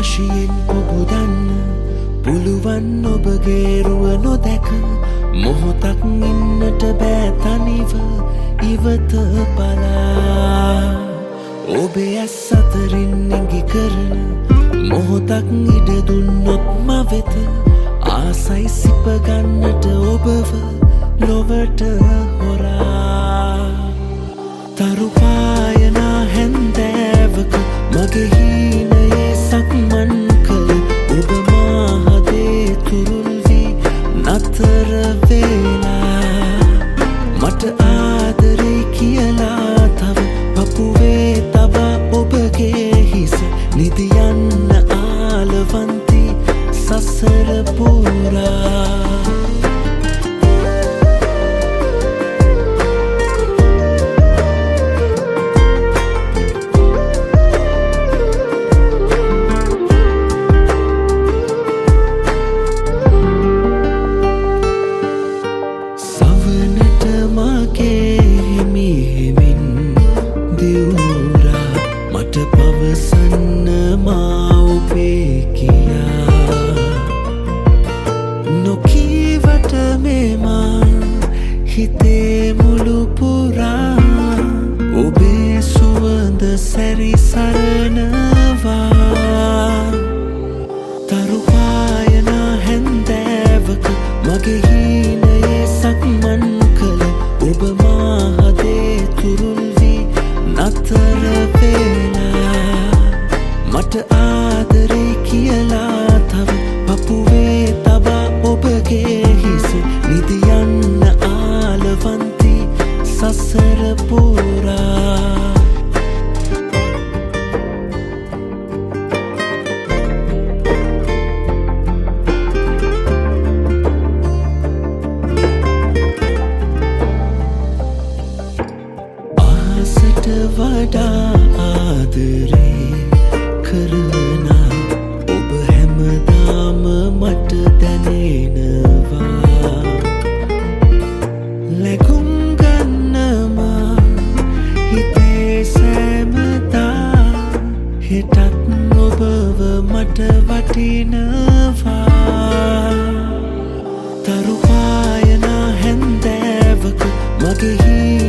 වශයෙන් ඔබදන්න පුළුවන් ඔබගේ රුව නොදැක මොහොතක් ඉන්නට බෑ තනිව ඉවත බලා ඔබේ ඇස් අතරින් ඉඟි කරන මොහොතක් ඉඩ දුන්නොත් මවෙත ආසයි සිප ගන්නට ඔබව ලොවට හොරා තරු පායනා හැන්දෑවක මගේ හීනයේ සක්මන් කළ ඔබ මාහදේ තුරුල් වී නතර වෙලා මට ආදරේ කියලා තව පපුවේ තබා ඔබගේ හිස නිදියන්න ආලවන්ති සසර පුරා මට පවසන්න මා ඔබේ කියා නොකීවට මෙමා හිතේ මුළු පුරා ඔබේ සුවඳ සැරිසරනවා තරු පායනා හැන්දෑවක මගේ හීනයේ සක්මන් කළ ඔබ මාහදේ තුරුල් වී නතර වෙලා මට ආදරේ කියලා තව පපුවේ තබා ඔබගේ හිස නිදියන්න ආලවන්ති සසර පුරා ආසට වඩා ආදරේ කරන ඔබ හැමදාම මට දැනෙනවා ලැබුම් ගන්නවා හිතේ සෑමදා හෙටත් ඔබව මට වටිනවා තරු පායනා හැන්දෑවක මගේ